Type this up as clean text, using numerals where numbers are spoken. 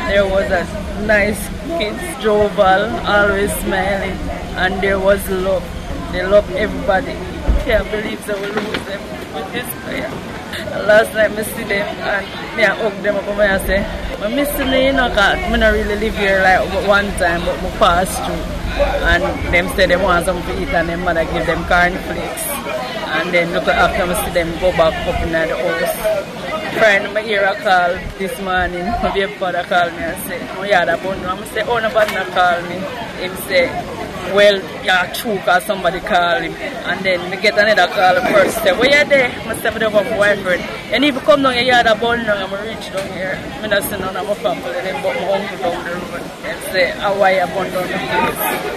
There was a nice kids, jovial, always smiling, and there was love. They love everybody. Can't believe they will lose them with this player. Last time I see them and I hug them up and I say, I miss you, you know, because I don't really live here like one time, but I pass through. And them say they want something to eat and their mother give them cornflakes. And then look after I see them go back up in the house. Friend, I hear a call this morning. My baby father called me and say, oh yeah, that bundle. I say, oh, nobody call me. He say, well, yeah, true, because somebody called him. And then we get another call first. Say, where you there? I say, I have a boyfriend. And if you come down here, you have a bundle, I'm reach down here. I don't see none of my family, but my uncle down the road. And say, how are you bundle?